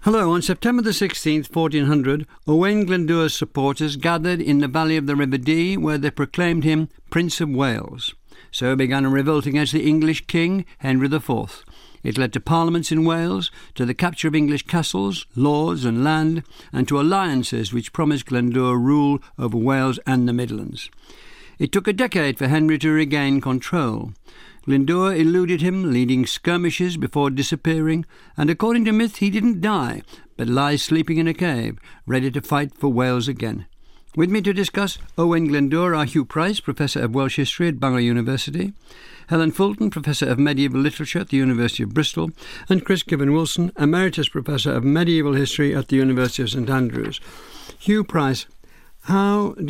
Hello, on September the 16th, 1400, Owain Glyndwr's supporters gathered in the valley of the River Dee, where they proclaimed him Prince of Wales. So began a revolt against the English king, Henry IV. It led to parliaments in Wales, to the capture of English castles, lords and land, and to alliances which promised Glyndwr rule over Wales and the Midlands. It took a decade for Henry to regain control. Glyndwr eluded him, leading skirmishes before disappearing, and according to myth he didn't die, but lies sleeping in a cave, ready to fight for Wales again. With me to discuss Owain Glyndwr are Hugh Price, Professor of Welsh History at Bangor University, Helen Fulton, Professor of Medieval Literature at the University of Bristol, and Chris Given-Wilson, Emeritus Professor of Medieval History at the University of St Andrews. Hugh Price, how had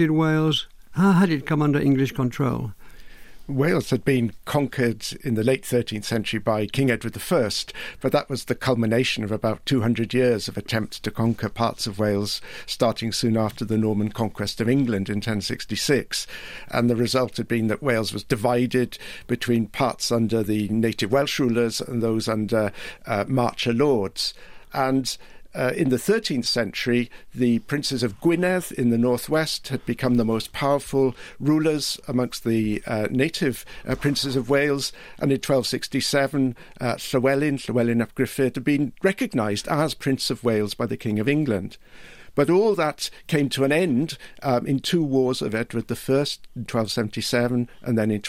it come under English control? Wales had been conquered in the late 13th century by King Edward I, but that was the culmination of about 200 years of attempts to conquer parts of Wales, starting soon after the Norman conquest of England in 1066. And the result had been that Wales was divided between parts under the native Welsh rulers and those under marcher lords. And in the 13th century, the princes of Gwynedd in the northwest had become the most powerful rulers amongst the native princes of Wales, and in 1267, Llywelyn ap Gruffydd had been recognised as Prince of Wales by the King of England. But all that came to an end in two wars of Edward I in 1277 and then in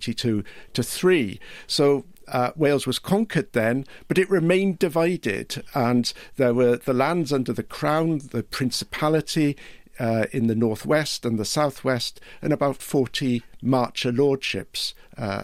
1282-3. So Wales was conquered then, but it remained divided, and there were the lands under the crown, the principality in the northwest and the southwest, and about 40 marcher lordships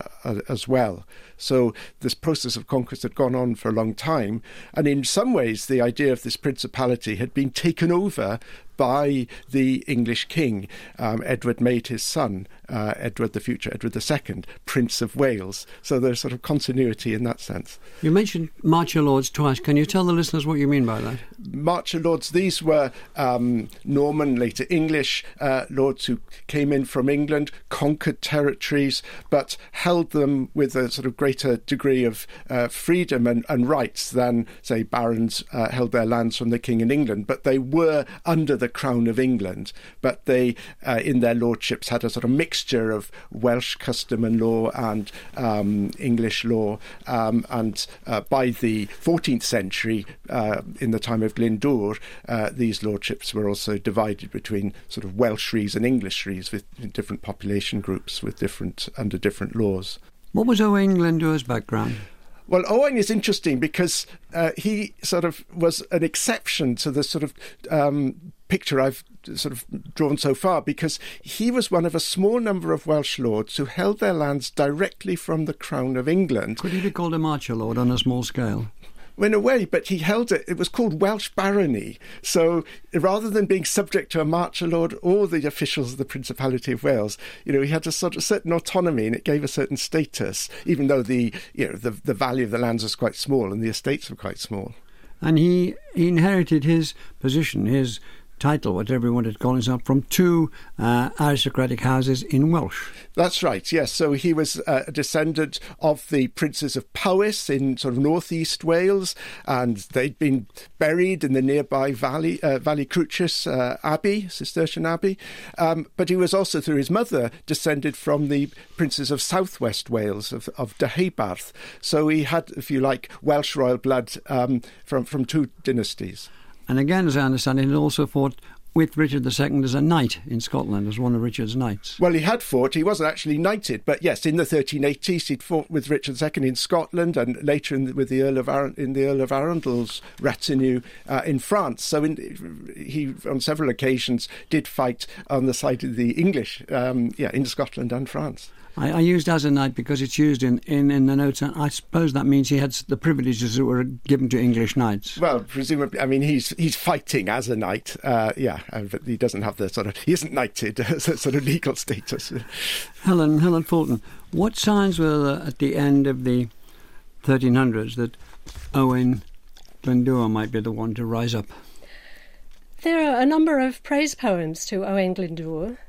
as well. So this process of conquest had gone on for a long time, and in some ways the idea of this principality had been taken over by the English king. Edward made his son, Edward the future Edward II, Prince of Wales. So there's sort of continuity in that sense. You mentioned marcher lords twice. Can you tell the listeners what you mean by that? Marcher lords, these were Norman, later English lords who came in from England, conquered territories, but held them with a sort of greater degree of freedom and rights than, say, barons held their lands from the king in England. But they were under the crown of England, but they, in their lordships, had a sort of mixture of Welsh custom and law and English law. And by the 14th century, in the time of Glyndwr, these lordships were also divided between sort of Welsh shrews and English shrews with different population groups with under different laws. What was Owain Glyndwr's background? Well, Owain is interesting because he sort of was an exception to the sort of picture I've sort of drawn so far, because he was one of a small number of Welsh lords who held their lands directly from the crown of England. Could he be called a marcher lord on a small scale? In a way, but he held it. It was called Welsh barony. So rather than being subject to a marcher lord or the officials of the Principality of Wales, he had a sort of certain autonomy, and it gave a certain status, even though the value of the lands was quite small and the estates were quite small. And he inherited his position, his title, whatever you wanted to call himself, from two aristocratic houses in Welsh. That's right, yes. So he was a descendant of the princes of Powys in sort of northeast Wales, and they'd been buried in the nearby Valley Cruchus Abbey, Cistercian Abbey. But he was also, through his mother, descended from the princes of southwest Wales, of Deheubarth. So he had, if you like, Welsh royal blood from two dynasties. And again, as I understand it, he also fought with Richard II as a knight in Scotland, as one of Richard's knights. Well, he had fought. He wasn't actually knighted, but yes, in the 1380s, he'd fought with Richard II in Scotland, and later with the Earl of Arundel's retinue in France. So he, on several occasions, did fight on the side of the English, in Scotland and France. I used as a knight because it's used in the notes, and I suppose that means he had the privileges that were given to English knights. Well, presumably, I mean, he's fighting as a knight, but he doesn't have he isn't knighted as a sort of legal status. Helen Fulton, what signs were there at the end of the 1300s that Owain Glyndwr might be the one to rise up? There are a number of praise poems to Owain Glyndwr.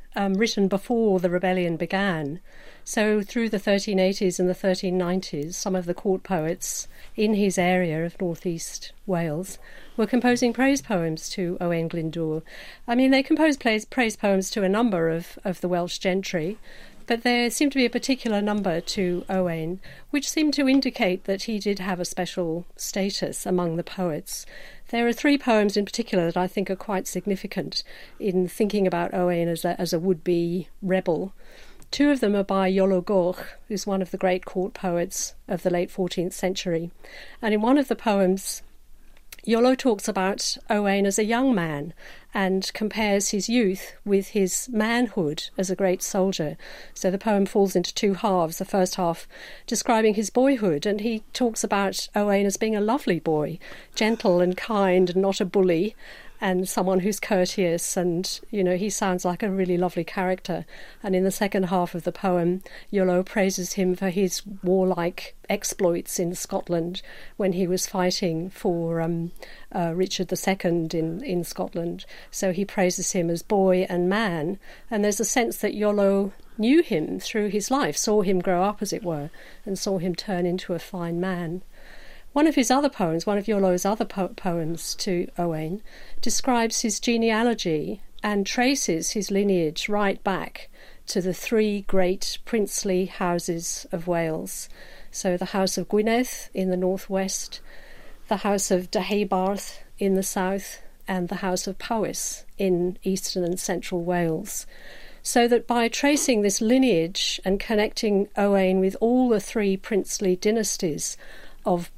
written before the rebellion began. So through the 1380s and the 1390s, some of the court poets in his area of northeast Wales were composing praise poems to Owain Glyndŵr. I mean, they composed praise poems to a number of the Welsh gentry, but there seemed to be a particular number to Owain, which seemed to indicate that he did have a special status among the poets. There are 3 poems in particular that I think are quite significant in thinking about Owain as a would-be rebel. 2 of them are by Iolo Goch, who's one of the great court poets of the late 14th century. And in one of the poems, Iolo talks about Owain as a young man and compares his youth with his manhood as a great soldier. So the poem falls into 2 halves, the first half describing his boyhood, and he talks about Owain as being a lovely boy, gentle and kind and not a bully, and someone who's courteous, and, you know, he sounds like a really lovely character. And in the second half of the poem, Iolo praises him for his warlike exploits in Scotland when he was fighting for Richard II in Scotland. So he praises him as boy and man, and there's a sense that Iolo knew him through his life, saw him grow up, as it were, and saw him turn into a fine man. One of his other poems, one of Iolo's other poems to Owain, describes his genealogy and traces his lineage right back to the 3 great princely houses of Wales. So the House of Gwynedd in the northwest, the House of Deheubarth in the south, and the House of Powys in eastern and central Wales. So that by tracing this lineage and connecting Owain with all the 3 princely dynasties of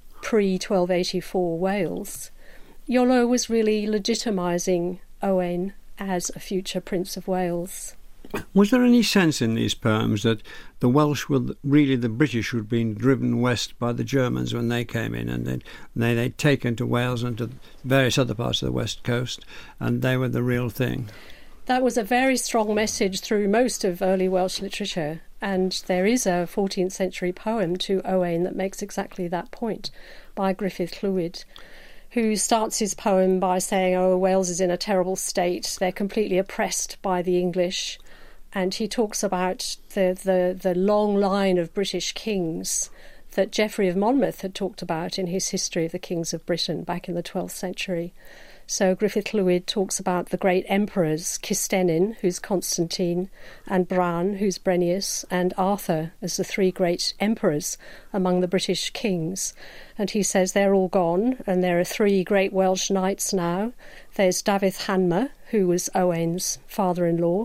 pre-1284 Wales, Iolo was really legitimising Owain as a future Prince of Wales. Was there any sense in these poems that the Welsh were really the British who'd been driven west by the Germans when they came in, and they'd taken to Wales and to various other parts of the west coast, and they were the real thing? That was a very strong message through most of early Welsh literature, and there is a 14th century poem to Owain that makes exactly that point by Griffith Llwyd, who starts his poem by saying, oh, Wales is in a terrible state, they're completely oppressed by the English, and he talks about the long line of British kings that Geoffrey of Monmouth had talked about in his History of the Kings of Britain back in the 12th century. So Griffith Llwyd talks about the great emperors, Custennin, who's Constantine, and Bran, who's Brenius, and Arthur as the 3 great emperors among the British kings. And he says they're all gone, and there are 3 great Welsh knights now. There's Dafydd Hanmer, who was Owain's father-in-law,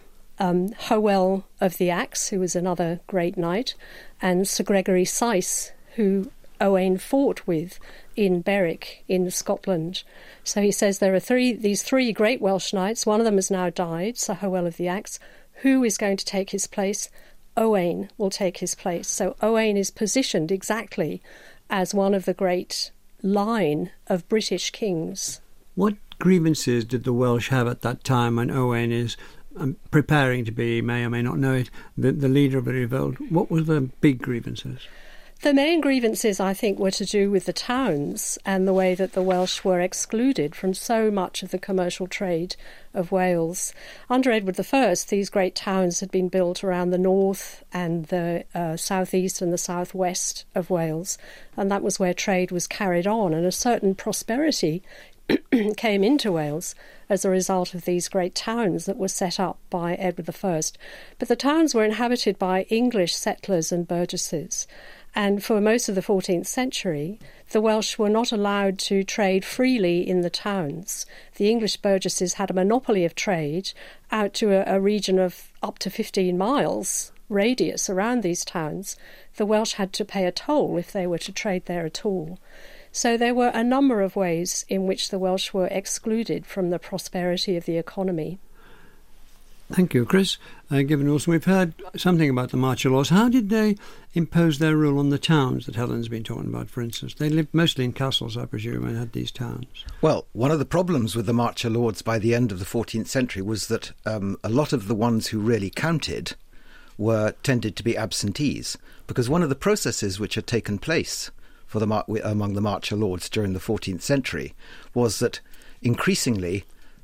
Hywel of the Axe, who was another great knight, and Sir Gregory Sais, who Owain fought with in Berwick in Scotland. So he says there are these 3 great Welsh knights. One of them has now died, Sir Hywel of the Axe. Who is going to take his place? Owain will take his place. So Owain is positioned exactly as one of the great line of British kings. What grievances did the Welsh have at that time when Owain is preparing to be, may or may not know it, the leader of a revolt? What were the big grievances? The main grievances, I think, were to do with the towns and the way that the Welsh were excluded from so much of the commercial trade of Wales. Under Edward I, these great towns had been built around the north and the southeast and the southwest of Wales, and that was where trade was carried on, and a certain prosperity came into Wales as a result of these great towns that were set up by Edward I. But the towns were inhabited by English settlers and burgesses. And for most of the 14th century, the Welsh were not allowed to trade freely in the towns. The English burgesses had a monopoly of trade out to a region of up to 15 miles radius around these towns. The Welsh had to pay a toll if they were to trade there at all. So there were a number of ways in which the Welsh were excluded from the prosperity of the economy. Thank you, Chris. Given also we've heard something about the martial laws. How did they impose their rule on the towns that Helen's been talking about, for instance? They lived mostly in castles, I presume, and had these towns. Well, one of the problems with the martial lords by the end of the 14th century was that a lot of the ones who really counted tended to be absentees, because one of the processes which had taken place among the martial lords during the 14th century was that increasingly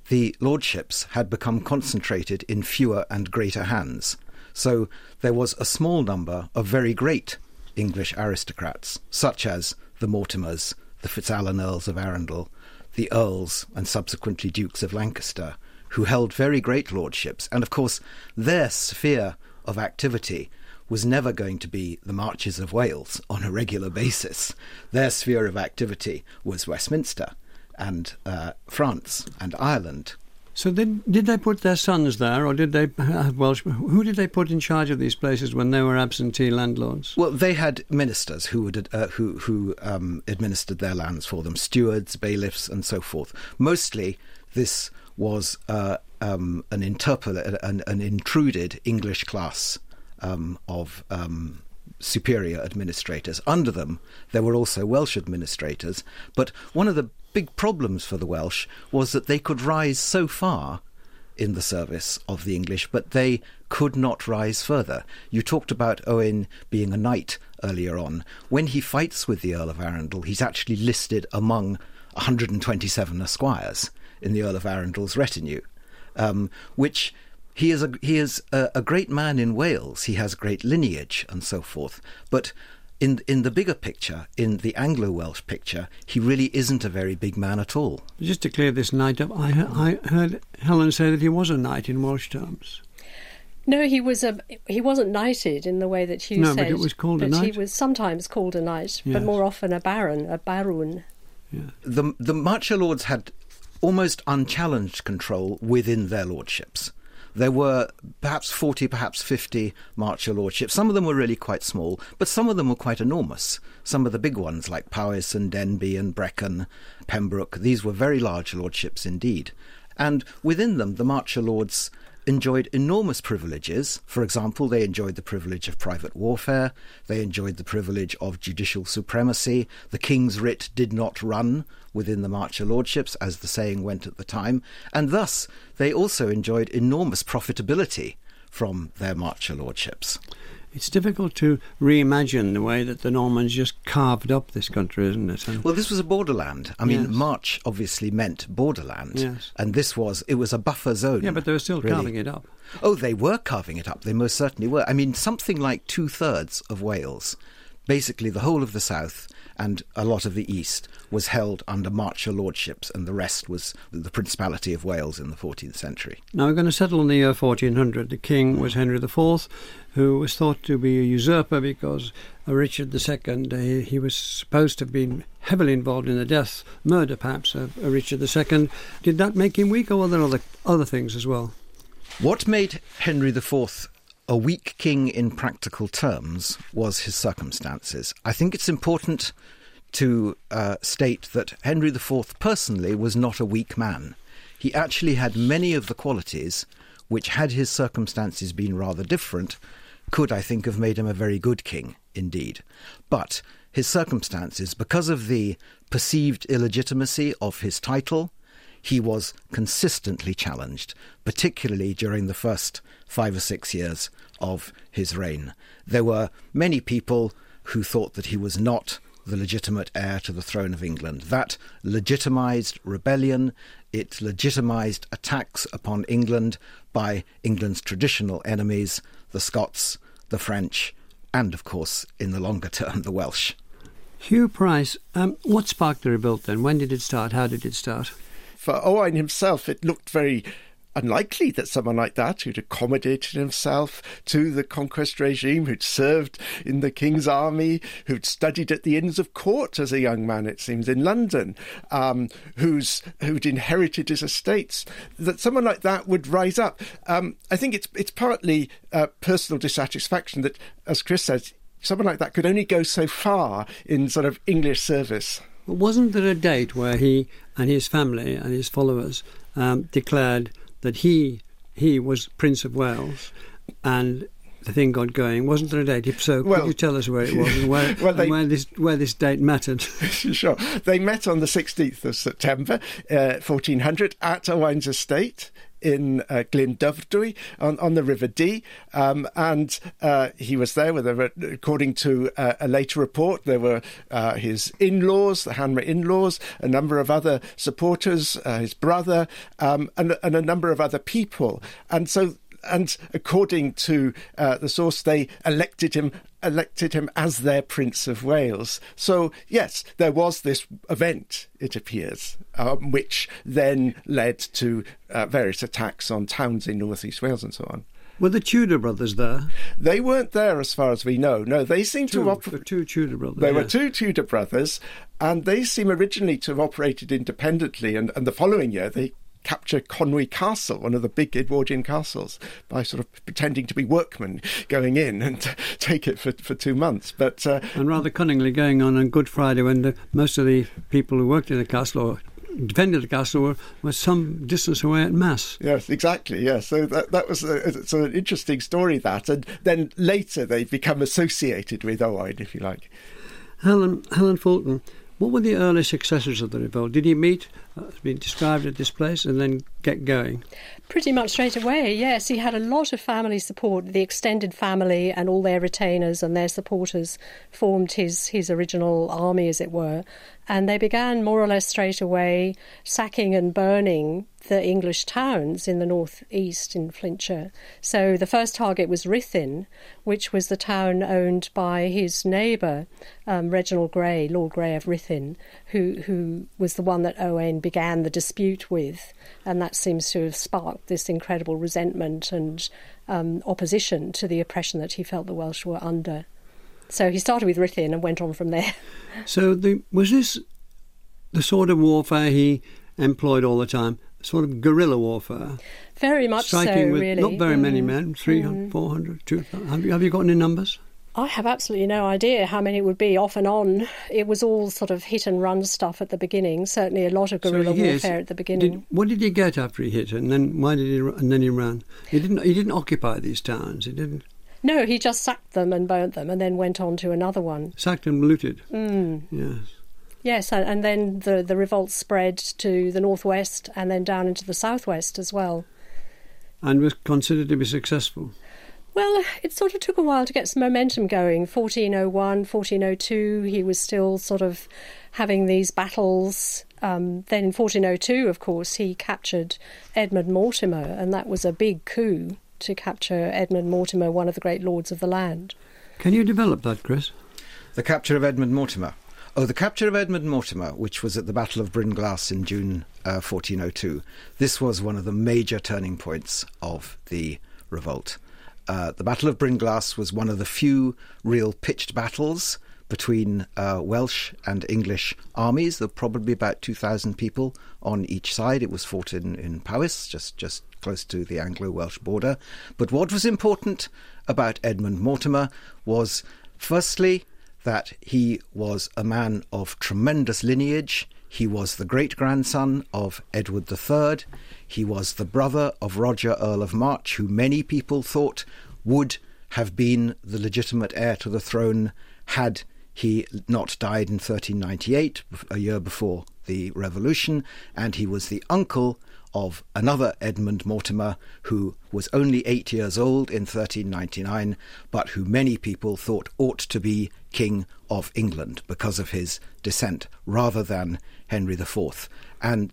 the lordships had become concentrated in fewer and greater hands. So there was a small number of very great English aristocrats, such as the Mortimers, the Fitzalan Earls of Arundel, the Earls and subsequently Dukes of Lancaster, who held very great lordships. And of course, their sphere of activity was never going to be the Marches of Wales on a regular basis. Their sphere of activity was Westminster and France and Ireland. So did they put their sons there, or did they have Welsh? Who did they put in charge of these places when they were absentee landlords? Well, they had ministers who administered their lands for them, stewards, bailiffs, and so forth. Mostly, this was an intruded English class of superior administrators. Under them, there were also Welsh administrators, but one of the big problems for the Welsh was that they could rise so far in the service of the English, but they could not rise further. You talked about Owain being a knight earlier on. When he fights with the Earl of Arundel, he's actually listed among 127 esquires in the Earl of Arundel's retinue, which he is a great man in Wales. He has great lineage and so forth, but in the bigger picture, in the Anglo-Welsh picture, he really isn't a very big man at all. Just to clear this knight up, I heard Helen say that he was a knight in Welsh terms. No, he wasn't knighted in the way that Hugh said. No, but it was called a knight. He was sometimes called a knight, yes, but more often a baron, a barun. Yeah. The Marcher Lords had almost unchallenged control within their lordships. There were perhaps 40, perhaps 50 Marcher lordships. Some of them were really quite small, but some of them were quite enormous. Some of the big ones, like Powys and Denbigh and Brecon, Pembroke, these were very large lordships indeed. And within them, the Marcher Lords enjoyed enormous privileges. For example, they enjoyed the privilege of private warfare. They enjoyed the privilege of judicial supremacy. The King's writ did not run within the Marcher Lordships, as the saying went at the time. And thus, they also enjoyed enormous profitability from their Marcher Lordships. It's difficult to reimagine the way that the Normans just carved up this country, isn't it? And well, this was a borderland. I mean, yes, March obviously meant borderland. Yes. And it was a buffer zone. yeah, but they were still really carving it up. Oh, they were carving it up. They most certainly were. I mean, something like 2/3 of Wales, basically the whole of the south and a lot of the east, was held under Marcher lordships, and the rest was the Principality of Wales in the 14th century. Now we're going to settle on the year 1400. The king was Henry IV, who was thought to be a usurper because Richard II, he was supposed to have been heavily involved in the murder perhaps, of Richard II. Did that make him weak, or were there other things as well? What made Henry IV a weak king in practical terms was his circumstances. I think it's important to state that Henry IV personally was not a weak man. He actually had many of the qualities which, had his circumstances been rather different, could, I think, have made him a very good king indeed. But his circumstances, because of the perceived illegitimacy of his title, he was consistently challenged, particularly during the first 5 or 6 years of his reign. There were many people who thought that he was not the legitimate heir to the throne of England. That legitimised rebellion. It legitimised attacks upon England by England's traditional enemies, the Scots, the French, and, of course, in the longer term, the Welsh. Hugh Price, what sparked the revolt then? When did it start? How did it start? For Owain himself, it looked very unlikely that someone like that, who'd accommodated himself to the conquest regime, who'd served in the king's army, who'd studied at the Inns of Court as a young man, it seems, in London, who'd inherited his estates, that someone like that would rise up. I think it's partly personal dissatisfaction that, as Chris says, someone like that could only go so far in sort of English service. Wasn't there a date where he and his family and his followers declared that he was Prince of Wales, and the thing got going? Wasn't there a date? If so, could you tell us where it was and where this date mattered? Sure. They met on the 16th of September, 1400, at Owain's estate in Glyndwrdwy on the River Dee, and he was there with, according to a later report, there were his in-laws, the Hanmer in-laws, a number of other supporters, his brother, and a number of other people, and according to the source, they elected him as their Prince of Wales. So, yes, there was this event, it appears, which then led to various attacks on towns in North East Wales and so on. Were the Tudor brothers there? They weren't there as far as we know. No, they seem to have two Tudor brothers. There were two Tudor brothers, and they seem originally to have operated independently, and the following year they capture Conwy Castle, one of the big Edwardian castles, by sort of pretending to be workmen going in and take it for 2 months. But and rather cunningly going on Good Friday when most of the people who worked in the castle or defended the castle were some distance away at Mass. Yes, exactly, yes. So that was it's an interesting story, that. And then later they become associated with Owain, if you like. Helen Fulton, what were the early successors of the revolt? Did he meet, as been described at this place, and then get going? Pretty much straight away, yes. He had a lot of family support. The extended family and all their retainers and their supporters formed his original army, as it were. And they began more or less straight away sacking and burning the English towns in the northeast in Flintshire. So the first target was Ruthin, which was the town owned by his neighbour, Reginald Grey, Lord Grey of Ruthin, who was the one that Owain began the dispute with. And that seems to have sparked this incredible resentment and opposition to the oppression that he felt the Welsh were under. So he started with Ruthin and went on from there. So was this the sort of warfare he employed all the time, sort of guerrilla warfare? Very much striking so, with really. Not very many men, 300, 400, 2,000. Have you got any numbers? I have absolutely no idea how many it would be, off and on. It was all sort of hit-and-run stuff at the beginning, certainly a lot of guerrilla warfare at the beginning. What did he get after he hit, and then why did he? And then he ran. He didn't occupy these towns. He didn't. No, he just sacked them and burnt them and then went on to another one. Sacked and looted. Yes. Yes, and then the revolt spread to the northwest and then down into the southwest as well. And was considered to be successful? Well, it sort of took a while to get some momentum going. 1401, 1402, he was still sort of having these battles. Then in 1402, of course, he captured Edmund Mortimer, and that was a big coup to capture Edmund Mortimer, one of the great lords of the land. Can you develop that, Chris? The capture of Edmund Mortimer. Oh, the capture of Edmund Mortimer, which was at the Battle of Bryn Glas in June 1402. This was one of the major turning points of the revolt. The Battle of Bryn Glas was one of the few real pitched battles between Welsh and English armies. There were probably about 2,000 people on each side. It was fought in Powys, just close to the Anglo-Welsh border. But what was important about Edmund Mortimer was, firstly, that he was a man of tremendous lineage. He was the great-grandson of Edward III. He was the brother of Roger, Earl of March, who many people thought would have been the legitimate heir to the throne had he not died in 1398, a year before the Revolution, and he was the uncle of another Edmund Mortimer, who was only 8 years old in 1399, but who many people thought ought to be King of England because of his descent, rather than Henry IV. And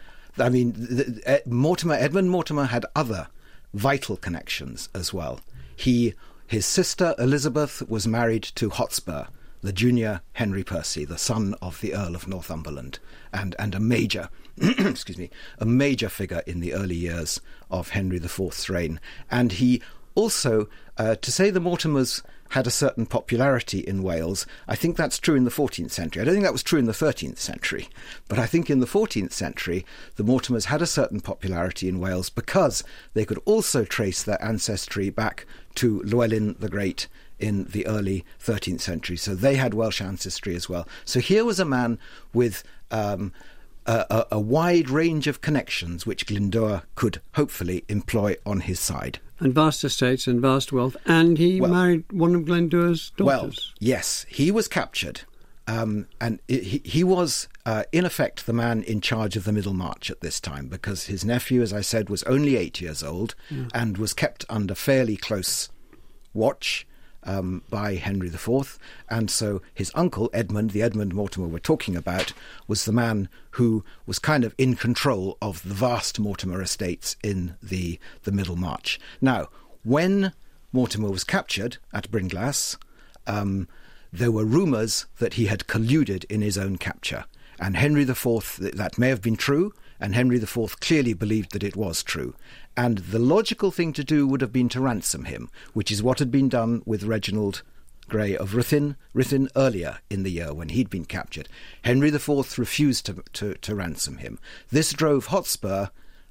Edmund Mortimer had other vital connections as well. His sister Elizabeth was married to Hotspur, the junior Henry Percy, the son of the Earl of Northumberland, and a major a major figure in the early years of Henry IV's reign. And he also, to say the Mortimers had a certain popularity in Wales, I think that's true in the 14th century. I don't think that was true in the 13th century, but I think in the 14th century the Mortimers had a certain popularity in Wales because they could also trace their ancestry back to Llewellyn the Great in the early 13th century. So they had Welsh ancestry as well. So here was a man with a wide range of connections which Glyndŵr could hopefully employ on his side. And vast estates and vast wealth. And he married one of Glyndŵr's daughters. Well, yes, he was captured. And he was, in effect, the man in charge of the Middlemarch at this time, because his nephew, as I said, was only 8 years old and was kept under fairly close watch by Henry IV. And so his uncle, Edmund, the Edmund Mortimer we're talking about, was the man who was kind of in control of the vast Mortimer estates in the Middlemarch. Now, when Mortimer was captured at Brynglas, there were rumours that he had colluded in his own capture. And Henry IV, that may have been true, and Henry IV clearly believed that it was true. And the logical thing to do would have been to ransom him, which is what had been done with Reginald Grey of Ruthin earlier in the year when he'd been captured. Henry IV refused to ransom him. This drove Hotspur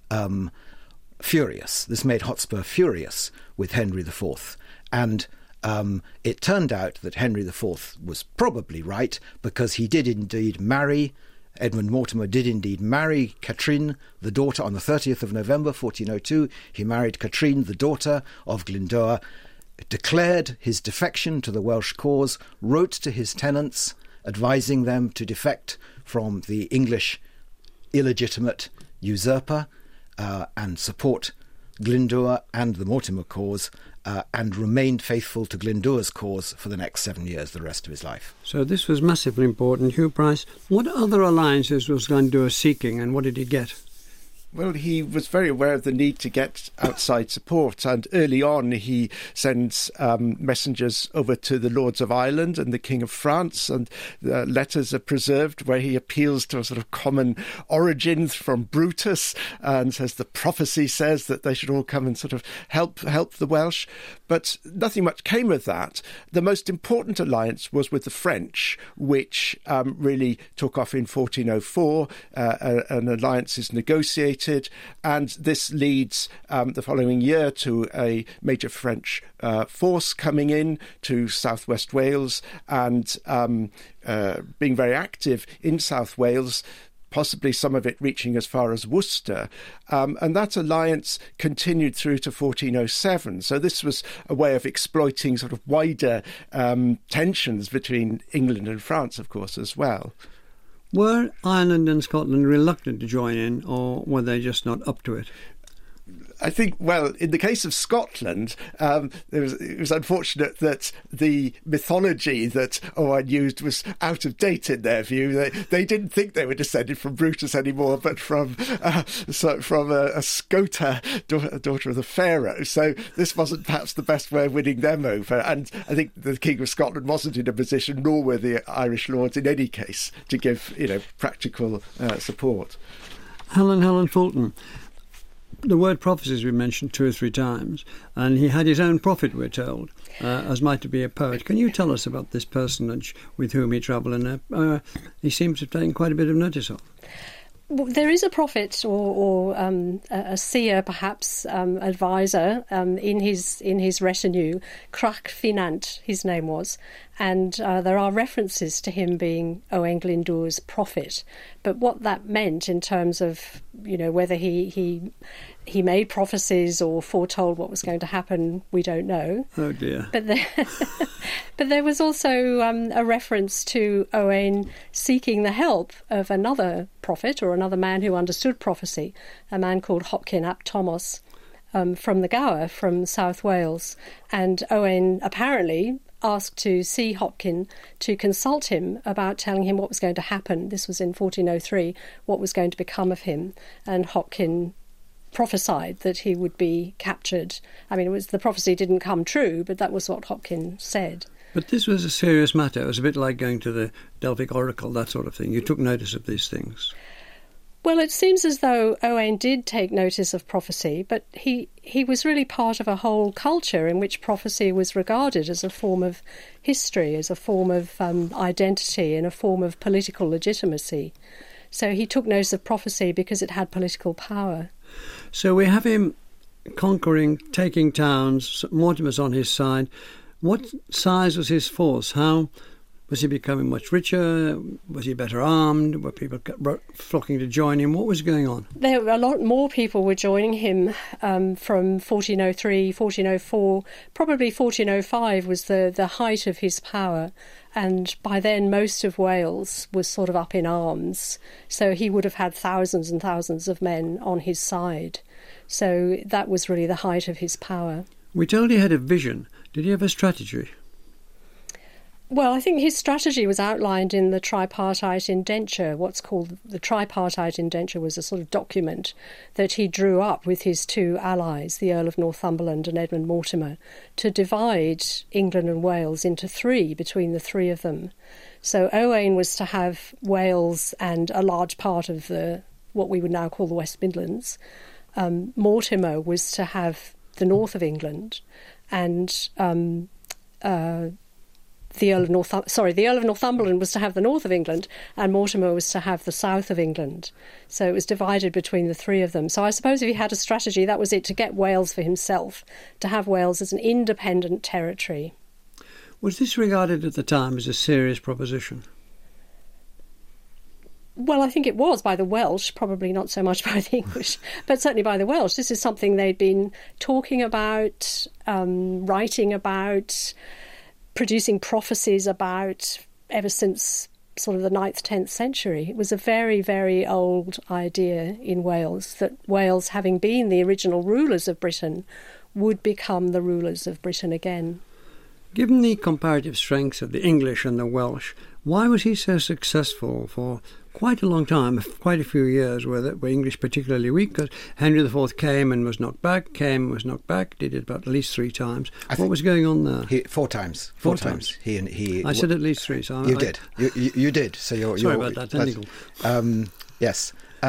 furious. This made Hotspur furious with Henry IV. And it turned out that Henry IV was probably right, because he did indeed marry, Edmund Mortimer did indeed marry Catrin, the daughter, on the 30th of November 1402. He married Catrin, the daughter of Glyndŵr, declared his defection to the Welsh cause, wrote to his tenants advising them to defect from the English illegitimate usurper and support Glyndŵr and the Mortimer cause, and remained faithful to Glyndŵr's cause for the next 7 years, the rest of his life. So this was massively important. Hugh Price, what other alliances was Glyndŵr seeking, and what did he get? Well, he was very aware of the need to get outside support, and early on he sends messengers over to the Lords of Ireland and the King of France, and letters are preserved where he appeals to a sort of common origin from Brutus and says the prophecy says that they should all come and sort of help the Welsh. But nothing much came of that. The most important alliance was with the French, which really took off in 1404. An alliance is negotiated, and this leads the following year to a major French force coming in to southwest Wales and being very active in South Wales, possibly some of it reaching as far as Worcester. And that alliance continued through to 1407. So this was a way of exploiting sort of wider tensions between England and France, of course, as well. Were Ireland and Scotland reluctant to join in, or were they just not up to it? I think, well, in the case of Scotland, it was unfortunate that the mythology that Owain used was out of date in their view. They didn't think they were descended from Brutus anymore, but from a Scota, daughter of the Pharaoh. So this wasn't perhaps the best way of winning them over. And I think the King of Scotland wasn't in a position, nor were the Irish lords in any case, to give practical support. Helen Fulton. The word prophecies we mentioned 2 or 3 times, and he had his own prophet, we're told, as might be a poet. Can you tell us about this personage with whom he travelled, and he seems to have taken quite a bit of notice of? Well, there is a prophet or a seer, perhaps, advisor in his retinue. Crach Finant, his name was, and there are references to him being Owain Glyndŵr's prophet. But what that meant in terms of whether he made prophecies or foretold what was going to happen, we don't know. Oh dear! But there was also a reference to Owain seeking the help of another prophet or another man who understood prophecy, a man called Hopkin ap Tomos from the Gower, from South Wales. And Owain apparently asked to see Hopkin to consult him about telling him what was going to happen. This was in 1403, what was going to become of him. And Hopkin prophesied that he would be captured. I mean, the prophecy didn't come true, but that was what Hopkin said. But this was a serious matter. It was a bit like going to the Delphic Oracle, that sort of thing. You took notice of these things. Well, it seems as though Owain did take notice of prophecy, but he was really part of a whole culture in which prophecy was regarded as a form of history, as a form of identity, and a form of political legitimacy. So he took notice of prophecy because it had political power. So we have him conquering, taking towns. Mortimer's on his side. What size was his force? How Was he becoming much richer? Was he better armed? Were people flocking to join him? What was going on? There were a lot more people were joining him from 1403, 1404. Probably 1405 was the height of his power. And by then, most of Wales was sort of up in arms. So he would have had thousands and thousands of men on his side. So that was really the height of his power. We're told he had a vision. Did he have a strategy? Well, I think his strategy was outlined in the tripartite indenture. What's called the tripartite indenture was a sort of document that he drew up with his two allies, the Earl of Northumberland and Edmund Mortimer, to divide England and Wales into three between the three of them. So Owain was to have Wales and a large part of what we would now call the West Midlands. Mortimer was to have the north of England, and the Earl of Northumberland was to have the north of England, and Mortimer was to have the south of England. So it was divided between the three of them. So I suppose if he had a strategy, that was it, to get Wales for himself, to have Wales as an independent territory. Was this regarded at the time as a serious proposition? Well, I think it was by the Welsh, probably not so much by the English, but certainly by the Welsh. This is something they'd been talking about, writing about, producing prophecies about ever since sort of the 9th, 10th century. It was a very, very old idea in Wales that Wales, having been the original rulers of Britain, would become the rulers of Britain again. Given the comparative strengths of the English and the Welsh, why was he so successful for quite a long time, quite a few years, were English particularly weak? Because Henry IV came and was knocked back, did it about at least 3 times. What was going on there? 4 times. Four times. I said at least 3. So you did. You did. So you're sorry about that. Technical. Yes.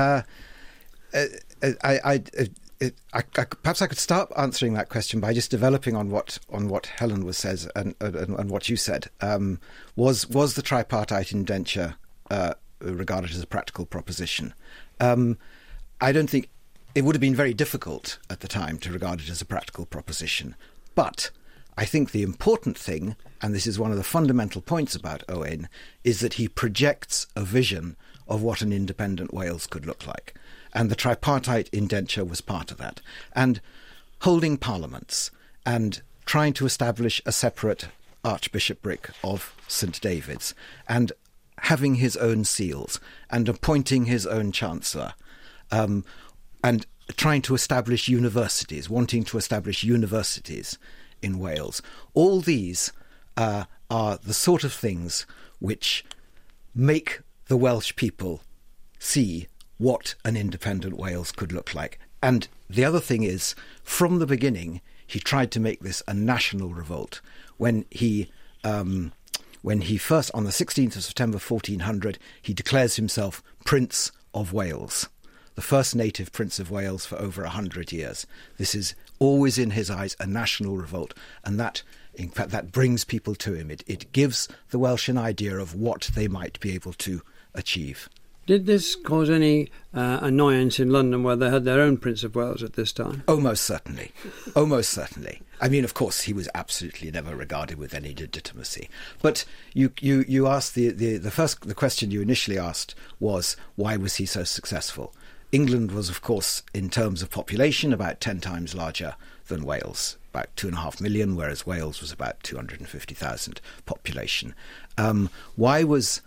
Perhaps I could start answering that question by just developing on what Helen says and what you said. Was the tripartite indenture regarded as a practical proposition? I don't think it would have been very difficult at the time to regard it as a practical proposition. But I think the important thing, and this is one of the fundamental points about Owain, is that he projects a vision of what an independent Wales could look like. And the tripartite indenture was part of that. And holding parliaments and trying to establish a separate archbishopric of St. David's and having his own seals and appointing his own chancellor, and trying to establish universities, wanting to establish universities in Wales. All these are the sort of things which make the Welsh people see what an independent Wales could look like. And the other thing is, from the beginning, he tried to make this a national revolt. When he first, on the 16th of September 1400, he declares himself Prince of Wales, the first native Prince of Wales for over 100 years. This is always in his eyes a national revolt, and that, in fact, that brings people to him. It gives the Welsh an idea of what they might be able to achieve. Did this cause any annoyance in London, where they had their own Prince of Wales at this time? Oh, most certainly. Oh, most certainly. I mean, of course, he was absolutely never regarded with any legitimacy. But you asked the question you initially asked was, why was he so successful? England was, of course, in terms of population, about 10 times larger than Wales, about 2.5 million, whereas Wales was about 250,000 population. Why was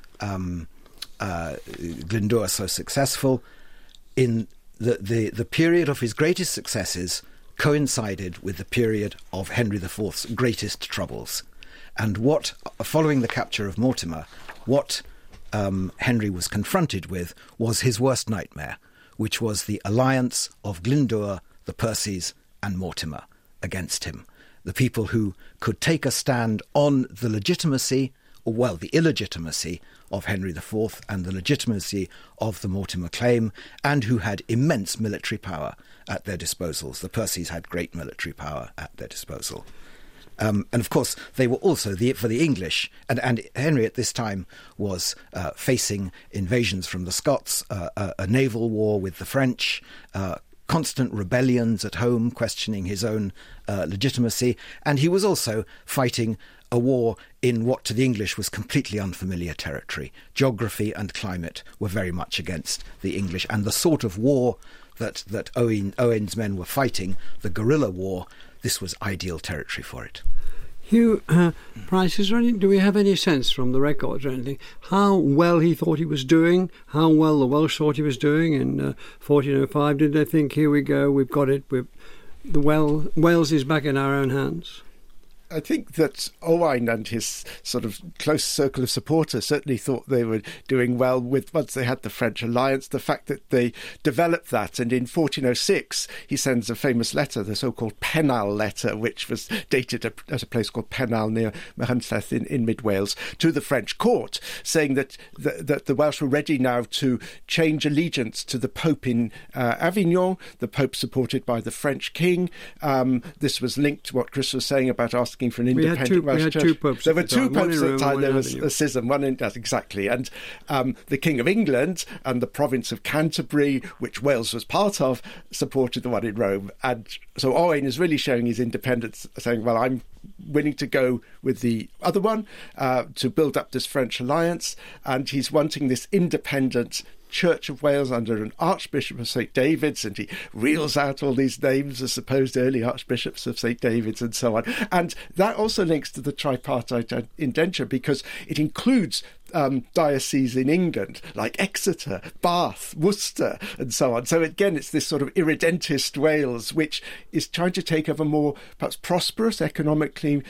Glyndŵr so successful? In the period of his greatest successes coincided with the period of Henry IV's greatest troubles. And following the capture of Mortimer, what Henry was confronted with was his worst nightmare, which was the alliance of Glyndŵr, the Percys, and Mortimer against him. The people who could take a stand on the legitimacy, or well, the illegitimacy of Henry IV and the legitimacy of the Mortimer claim, and who had immense military power at their disposals. The Percys had great military power at their disposal. And of course, they were also, for the English, and Henry at this time was facing invasions from the Scots, a naval war with the French, constant rebellions at home, questioning his own legitimacy, and he was also fighting a war in what to the English was completely unfamiliar territory. Geography and climate were very much against the English, and the sort of war that Owain's men were fighting, the guerrilla war, this was ideal territory for it. Hugh Price, do we have any sense from the records or anything how well he thought he was doing, how well the Welsh thought he was doing in 1405? Did they think, here we go, we've got it, Wales is back in our own hands? I think that Owain and his sort of close circle of supporters certainly thought they were doing well once they had the French alliance, the fact that they developed that. And in 1406, he sends a famous letter, the so-called Pennal letter, which was dated at a place called Pennal near Mehunlleth in mid-Wales, to the French court, saying that the Welsh were ready now to change allegiance to the Pope in Avignon, the Pope supported by the French king. This was linked to what Chris was saying about asking for an independent Welsh church. Two popes. There were two popes at the time. There was a schism, one in exactly, and the King of England and the province of Canterbury, which Wales was part of, supported the one in Rome. And so Owain is really showing his independence, saying, "Well, I'm willing to go with the other one to build up this French alliance," and he's wanting this independent Church of Wales under an Archbishop of St David's, and he reels out all these names of supposed early archbishops of St David's and so on. And that also links to the tripartite indenture because it includes dioceses in England like Exeter, Bath, Worcester and so on. So again, it's this sort of irredentist Wales which is trying to take over more perhaps prosperous, economically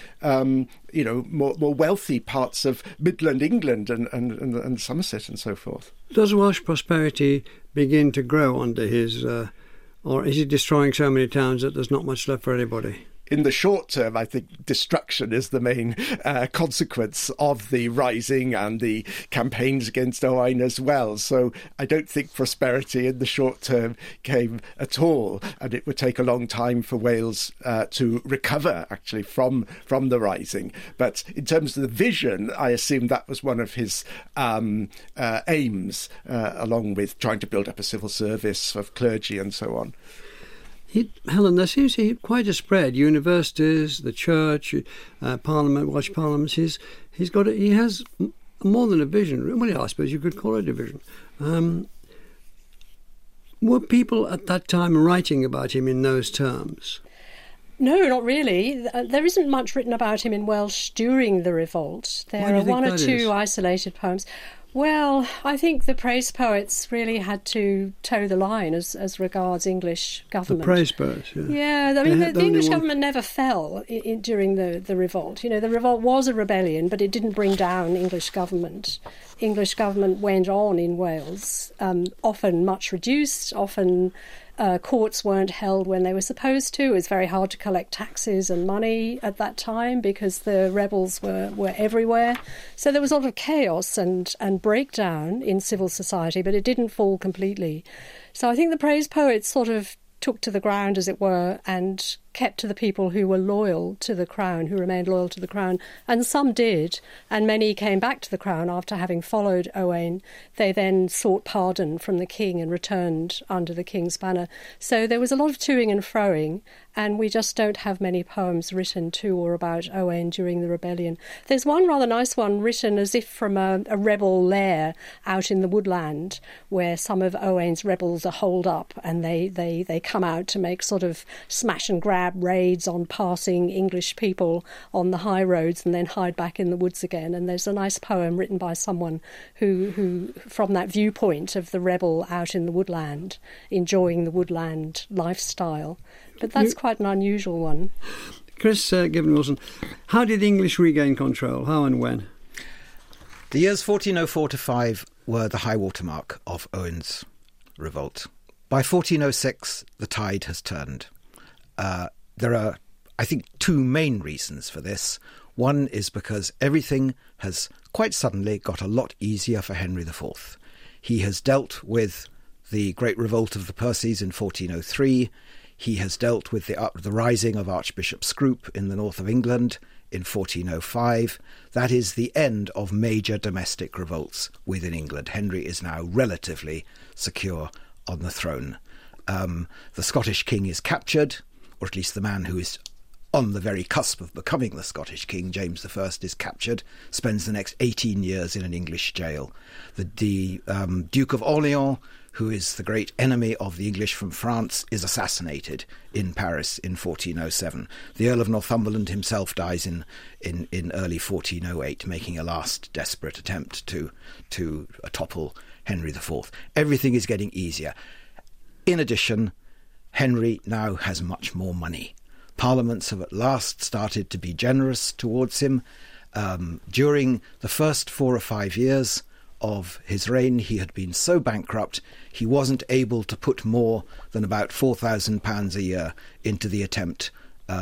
more wealthy parts of Midland England and Somerset and so forth. Does Welsh prosperity begin to grow under his or is he destroying so many towns that there's not much left for anybody? In the short term, I think destruction is the main consequence of the rising and the campaigns against Owain as well. So I don't think prosperity in the short term came at all, and it would take a long time for Wales to recover, actually, from the rising. But in terms of the vision, I assume that was one of his aims, along with trying to build up a civil service of clergy and so on. Helen, there seems to be quite a spread. Universities, the church, Parliament, Welsh Parliament. He has more than a vision. Well, I suppose you could call it a vision. Were people at that time writing about him in those terms? No, not really. There isn't much written about him in Welsh during the revolt. There are one or two isolated poems. Well, I think the praise poets really had to toe the line as regards English government. The praise poets, yeah. Yeah, I mean, the English government never fell during the revolt. You know, the revolt was a rebellion, but it didn't bring down English government. English government went on in Wales, often much reduced, often courts weren't held when they were supposed to. It was very hard to collect taxes and money at that time because the rebels were everywhere. So there was a lot of chaos and breakdown in civil society, but it didn't fall completely. So I think the praise poets sort of took to the ground, as it were, and kept to the people who were loyal to the crown, who remained loyal to the crown. And some did, and many came back to the crown after having followed Owain. They then sought pardon from the king and returned under the king's banner. So there was a lot of toing and froing, and we just don't have many poems written to or about Owain during the rebellion. There's one rather nice one written as if from a rebel lair out in the woodland, where some of Owain's rebels are holed up, and they come out to make sort of smash and grab raids on passing English people on the high roads and then hide back in the woods again. And there's a nice poem written by someone who from that viewpoint of the rebel out in the woodland, enjoying the woodland lifestyle. But that's quite an unusual one. Chris Given-Wilson, how did the English regain control? How and when? The years 1404 to 5 were the high water mark of Owain's revolt. By 1406, the tide has turned. There are, I think, two main reasons for this. One is because everything has quite suddenly got a lot easier for Henry IV. He has dealt with the Great Revolt of the Percys in 1403. He has dealt with the rising of Archbishop Scroop in the north of England in 1405. That is the end of major domestic revolts within England. Henry is now relatively secure on the throne. The Scottish king is captured, or at least the man who is on the very cusp of becoming the Scottish king, James I, is captured, spends the next 18 years in an English jail. The Duke of Orleans, who is the great enemy of the English from France, is assassinated in Paris in 1407. The Earl of Northumberland himself dies in early 1408, making a last desperate attempt to topple Henry IV. Everything is getting easier. In addition, Henry now has much more money. Parliaments have at last started to be generous towards him. During the first 4 or 5 years of his reign, he had been so bankrupt he wasn't able to put more than about £4,000 a year into the attempt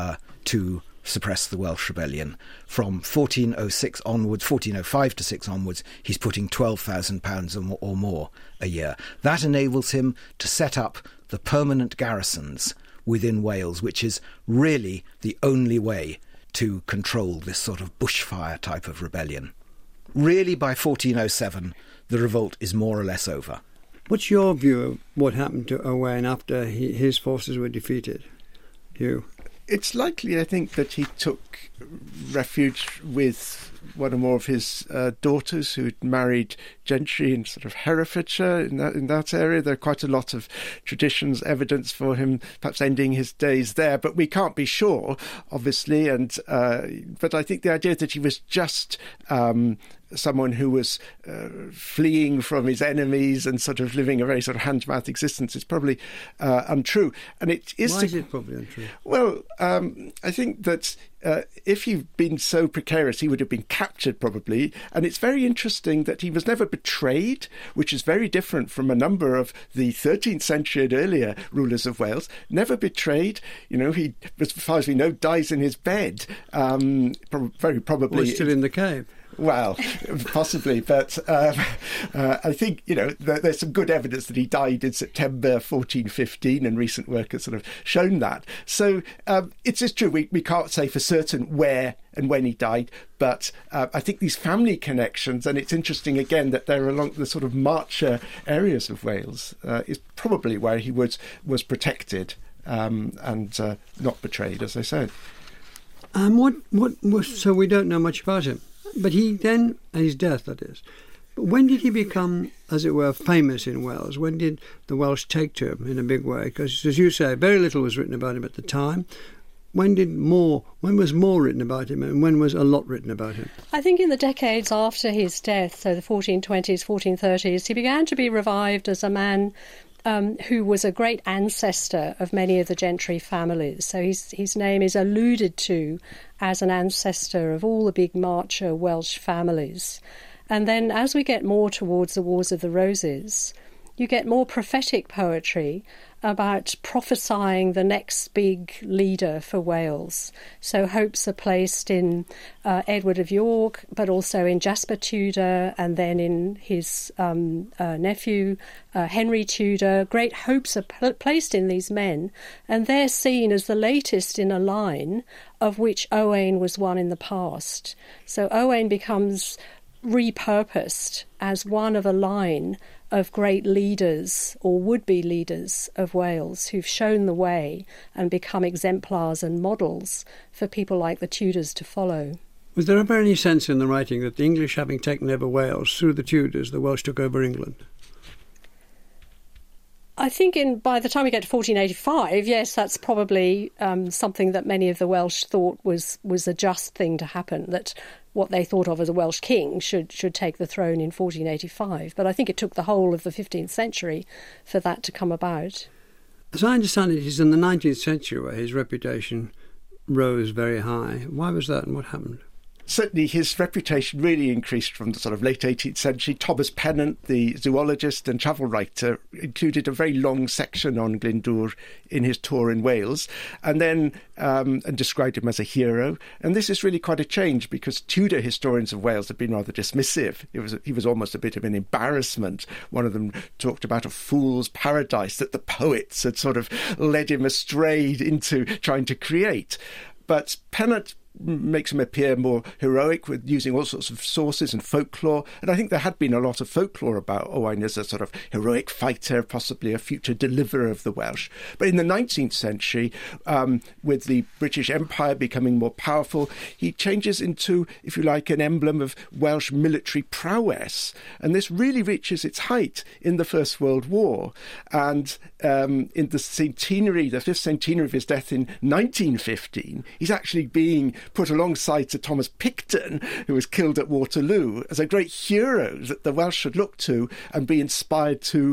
to suppress the Welsh rebellion. From 1406 onwards, 1405 to 6 onwards, he's putting £12,000 or more a year. That enables him to set up the permanent garrisons within Wales, which is really the only way to control this sort of bushfire type of rebellion. Really, by 1407, the revolt is more or less over. What's your view of what happened to Owain after his forces were defeated? Hugh? It's likely, I think, that he took refuge with one or more of his daughters who'd married gentry in sort of Herefordshire, in that area. There are quite a lot of traditions, evidence for him perhaps ending his days there, but we can't be sure, obviously. But I think the idea that he was just someone who was fleeing from his enemies and sort of living a very sort of hand-to-mouth existence is probably untrue. And it is. Why is it probably untrue? Well, I think that if he'd been so precarious, he would have been captured probably. And it's very interesting that he was never betrayed, which is very different from a number of the 13th century and earlier rulers of Wales. Never betrayed. You know, he, as far as we know, dies in his bed. Very probably. Or still in the cave. Well, possibly, but I think, you know, there's some good evidence that he died in September 1415, and recent work has sort of shown that. So it's just true, we can't say for certain where and when he died, but I think these family connections, and it's interesting again that they're along the sort of marcher areas of Wales, is probably where he was protected and not betrayed, as I said. So we don't know much about him. But he then, at his death that is, but when did he become, as it were, famous in Wales? When did the Welsh take to him in a big way? Because, as you say, very little was written about him at the time. When was more written about him, and when was a lot written about him? I think in the decades after his death, so the 1420s, 1430s, he began to be revived as a man who was a great ancestor of many of the gentry families. So his name is alluded to as an ancestor of all the big marcher Welsh families. And then as we get more towards the Wars of the Roses, you get more prophetic poetry about prophesying the next big leader for Wales. So hopes are placed in Edward of York, but also in Jasper Tudor, and then in his nephew, Henry Tudor. Great hopes are placed in these men, and they're seen as the latest in a line of which Owain was one in the past. So Owain becomes repurposed as one of a line of great leaders or would-be leaders of Wales who've shown the way and become exemplars and models for people like the Tudors to follow. Was there ever any sense in the writing that the English, having taken over Wales through the Tudors, the Welsh took over England? I think by the time we get to 1485, yes, that's probably something that many of the Welsh thought was a just thing to happen, that what they thought of as a Welsh king should take the throne in 1485. But I think it took the whole of the 15th century for that to come about. As I understand it, it's in the 19th century where his reputation rose very high. Why was that, and what happened? Certainly his reputation really increased from the sort of late 18th century. Thomas Pennant, the zoologist and travel writer, included a very long section on Glyndŵr in his tour in Wales, and then and described him as a hero. And this is really quite a change, because Tudor historians of Wales have been rather dismissive. He was almost a bit of an embarrassment. One of them talked about a fool's paradise that the poets had sort of led him astray into trying to create. But Pennant makes him appear more heroic with using all sorts of sources and folklore. And I think there had been a lot of folklore about Owain as a sort of heroic fighter, possibly a future deliverer of the Welsh. But in the 19th century, with the British Empire becoming more powerful, he changes into, if you like, an emblem of Welsh military prowess. And this really reaches its height in the First World War. And in the centenary, the 5th centenary of his death in 1915, he's actually being put alongside Sir Thomas Picton, who was killed at Waterloo, as a great hero that the Welsh should look to and be inspired to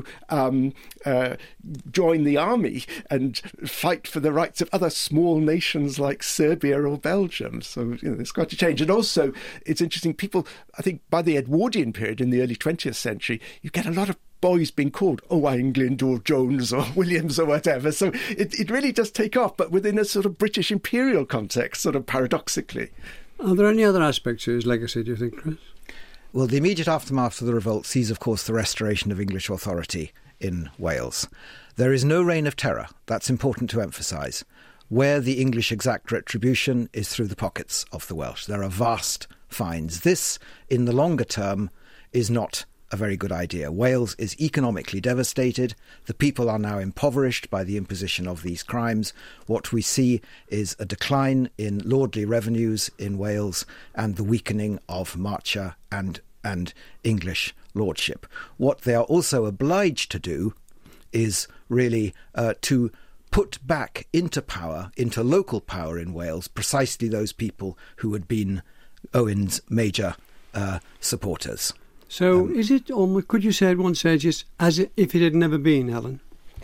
join the army and fight for the rights of other small nations like Serbia or Belgium. So, there's quite a change. And also, it's interesting, people, I think by the Edwardian period in the early 20th century, you get a lot of boys being called Owain Glyndwr Jones or Williams or whatever. So it really does take off, but within a sort of British imperial context, sort of paradoxically. Are there any other aspects to his legacy, do you think, Chris? Well, the immediate aftermath of the revolt sees, of course, the restoration of English authority in Wales. There is no reign of terror. That's important to emphasise. Where the English exact retribution is through the pockets of the Welsh. There are vast fines. This, in the longer term, is not a very good idea. Wales is economically devastated. The people are now impoverished by the imposition of these crimes. What we see is a decline in lordly revenues in Wales and the weakening of Marcher and English lordship. What they are also obliged to do is really to put back into power, into local power in Wales, precisely those people who had been Owen's major supporters. So is it, or could you say at one stage, just as if it had never been, Helen?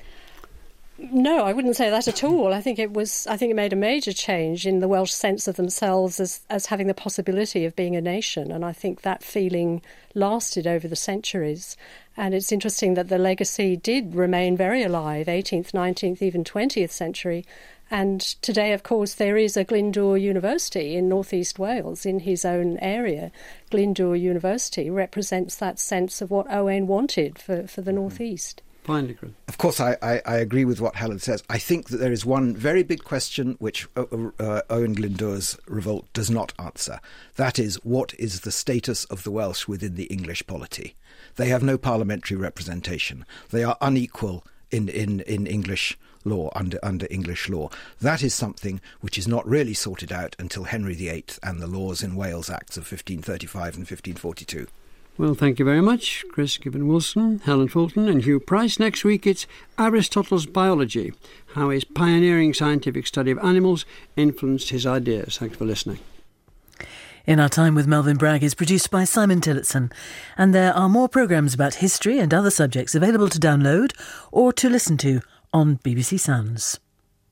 No, I wouldn't say that at all. I think it made a major change in the Welsh sense of themselves as having the possibility of being a nation. And I think that feeling lasted over the centuries. And it's interesting that the legacy did remain very alive, 18th, 19th, even 20th century. And today, of course, there is a Glyndwr University in northeast Wales, in his own area. Glyndwr University represents that sense of what Owain wanted for the northeast. Finally, Chris. Of course, I agree with what Helen says. I think that there is one very big question which Owain Glyndwr's revolt does not answer. That is, what is the status of the Welsh within the English polity? They have no parliamentary representation. They are unequal in English law, under English law. That is something which is not really sorted out until Henry VIII and the Laws in Wales Acts of 1535 and 1542. Well, thank you very much, Chris Gibbon-Wilson, Helen Fulton and Hugh Price. Next week it's Aristotle's biology, how his pioneering scientific study of animals influenced his ideas. Thanks for listening. In Our Time with Melvyn Bragg is produced by Simon Tillotson, and there are more programmes about history and other subjects available to download or to listen to on BBC Sounds.